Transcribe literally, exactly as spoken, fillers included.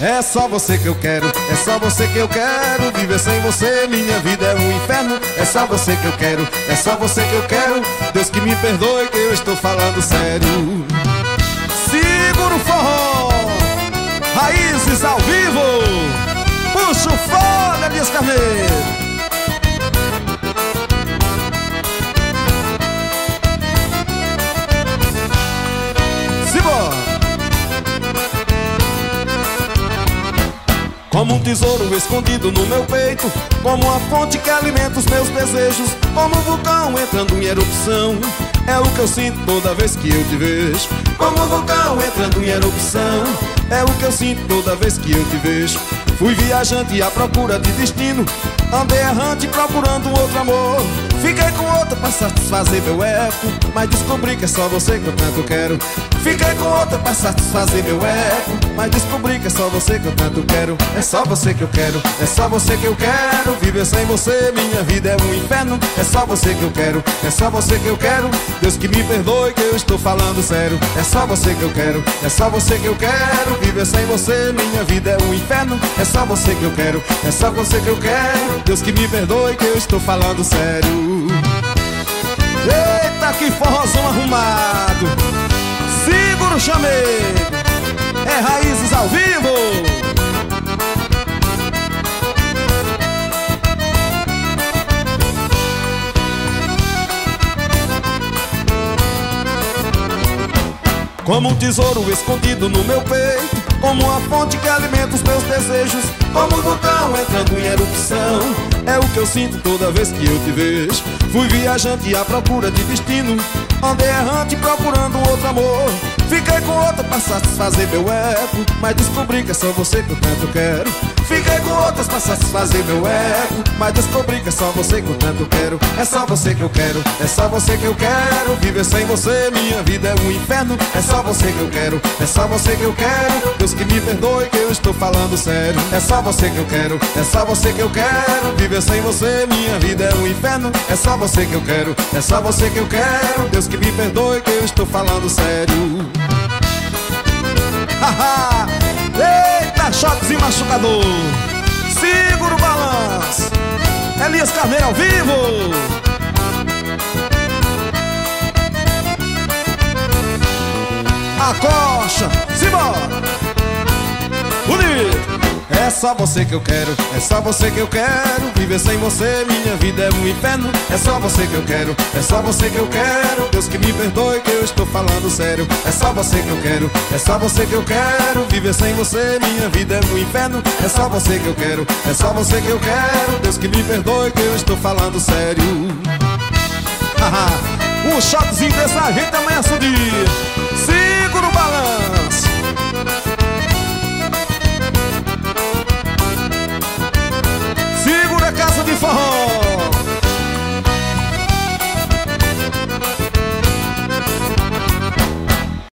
É só você que eu quero, é só você que eu quero. Viver sem você, minha vida é um inferno. É só você que eu quero, é só você que eu quero. Deus que me perdoe que eu estou falando sério. Segura o forró, Raízes ao vivo. Puxa o fole, Elias Carneiro. Como um tesouro escondido no meu peito, como uma fonte que alimenta os meus desejos, como um vulcão entrando em erupção, é o que eu sinto toda vez que eu te vejo. Como um vulcão entrando em erupção, é o que eu sinto toda vez que eu te vejo. Fui viajante à procura de destino, andei errante procurando um outro amor. Fiquei com outra pra satisfazer meu eco, mas descobri que é só você que eu tanto quero. Fiquei com outra pra satisfazer meu eco, mas descobri que é só você que eu tanto quero. É só você que eu quero, é só você que eu quero. Viver sem você, minha vida é um inferno. É só você que eu quero, é só você que eu quero. Deus que me perdoe que eu estou falando sério. É só você que eu quero, é só você que eu quero. Viver sem você, minha vida é um inferno. É só você que eu quero, é só você que eu quero. Deus que me perdoe que eu estou falando sério. Eita, que forrozão arrumado. Segura o chamego, é Raízes ao vivo. Como um tesouro escondido no meu peito, como uma fonte que alimenta os meus desejos, como um vulcão entrando em erupção, é o que eu sinto toda vez que eu te vejo. Fui viajante à procura de destino, andei errante procurando um outro amor. Fiquei com outra pra satisfazer meu eco, mas descobri que é só você que eu tanto quero. Fiquei com outras pra satisfazer meu eco, mas descobri que é só você que eu tanto quero. É só você que eu quero, é só você que eu quero. Viver sem você, minha vida é um inferno. É só você que eu quero, é só você que eu quero. Deus que me perdoe que eu estou falando sério. É só você que eu quero, é só você que eu quero. Viver sem você, minha vida é um inferno. É só você que eu quero, é só você que eu quero. Deus que me perdoe que eu estou falando sério. Haha, eita, choquezinho machucador. Segura o balanço, Elias Carneiro ao vivo. Acocha, simbora. Bonito. É só você que eu quero, é só você que eu quero. Viver sem você, minha vida é um inferno. É só você que eu quero, é só você que eu quero. Deus que me perdoe que eu estou falando sério. É só você que eu quero, é só você que eu quero. Viver sem você, minha vida é um inferno. É só você que eu quero, é só você que eu quero. Deus que me perdoe que eu estou falando sério. Haha, um shotzinho dessa gente amanhã dia. Segura o balanço.